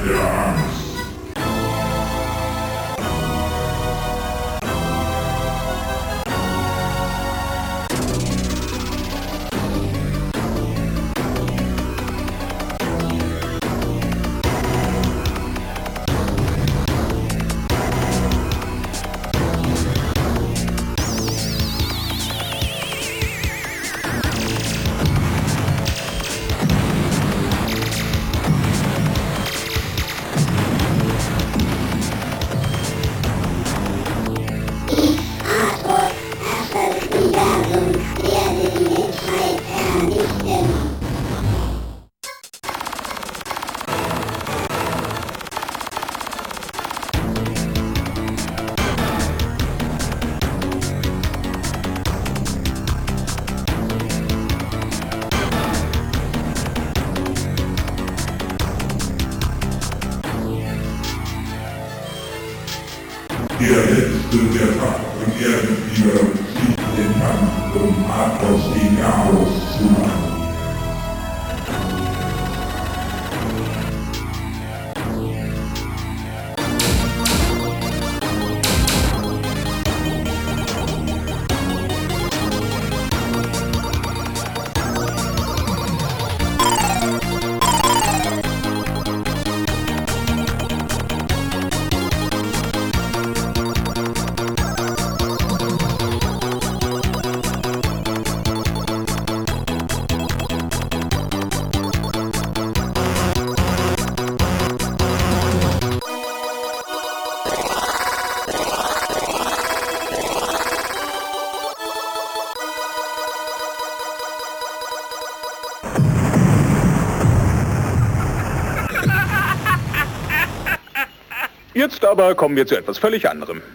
der Angst. Der letzte der wackeren Erdenkrieger zieht den Kampf, um Athos den Chaos zu machen. Jetzt aber kommen wir zu etwas völlig anderem.